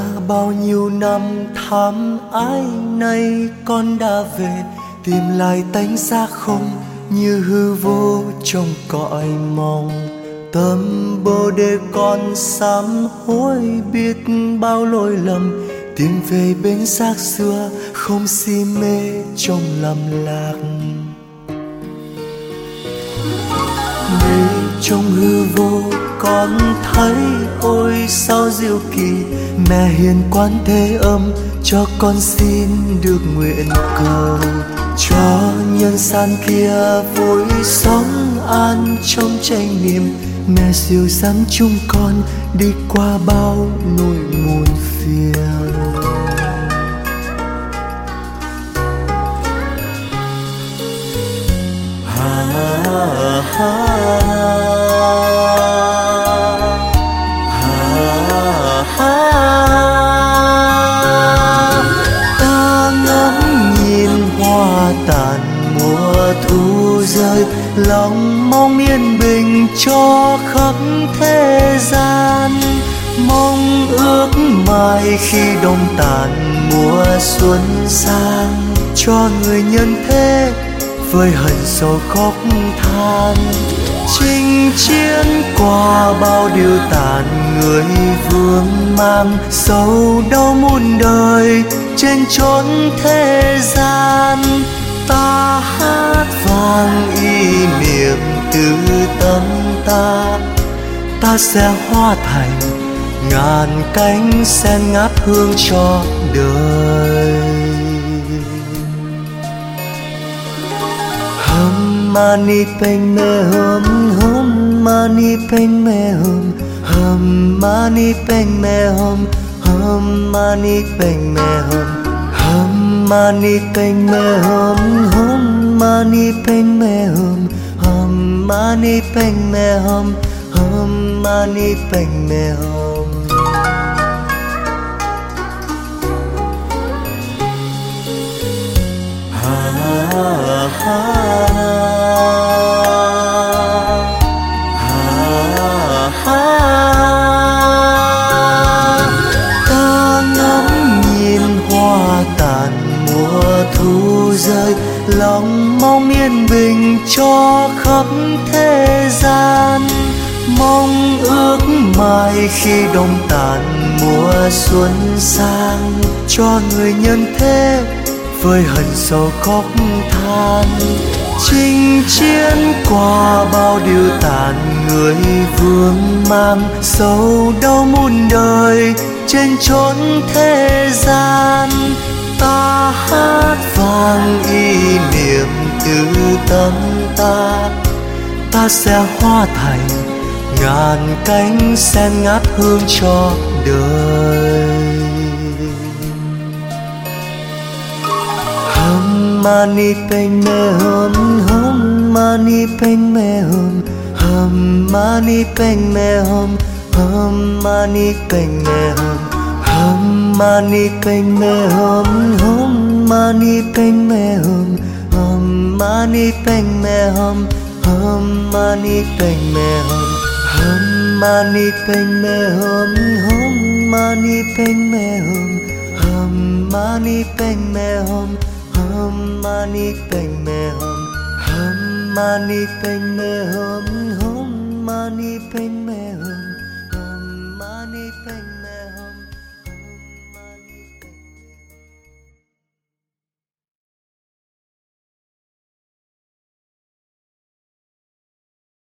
bao nhiêu năm thăm ái nay con đã về, tìm lại tánh xác không như hư vô trong cõi mong. Tâm bồ đề con sám hối biết bao lỗi lầm, tìm về bên xác xưa không si mê trong lầm lạc. Mê trong hư vô con thấy ôi sao diệu kỳ, mẹ hiền quán thế âm cho con xin được nguyện cầu, cho nhân gian kia vui sống an trong chánh niệm. Mẹ dìu dắt chúng con đi qua bao nỗi muôn phiền. Ta ngắm nhìn hoa tàn mùa thu rơi, lòng mong yên bình cho khắp thế gian. Mong ước mai khi đông tàn mùa xuân sang, cho người nhân thế vơi hận sầu khóc than. Chinh chiến qua bao điều tàn, người vương mang sầu đau muôn đời trên chốn thế gian. Ta hát vang ý niệm từ tâm ta, ta sẽ hóa thành ngàn cánh sen ngát hương cho đời. Hum mani padme hum, hum mani padme hum, hum mani padme hum, hum mani padme hum, hum mani padme hum, hum mani padme hum, hum mani padme hum, hum mani padme hum. Ta ngắm nhìn hoa tàn mùa thu rơi, lòng mong yên bình cho khắp thế gian. Mong ước mai khi đông tàn mùa xuân sang, cho người nhân thế vơi hận sầu khóc than. Chinh chiến qua bao điều tàn, người vương mang sầu đau muôn đời trên chốn thế gian. Ta hát vang ý niệm từ tâm ta, ta sẽ hóa thành ngàn cánh sen ngát hương cho đời. Hum mani padme hum, hum mani padme hum, hum mani padme hum, hum mani padme hum, hum mani padme hum, hum mani padme hum, hum mani padme hum, hum mani padme hum, hum mani padme hum, hum mani padme hum, hum mani padme hum, hum mani padme hum, hum mani padme hum.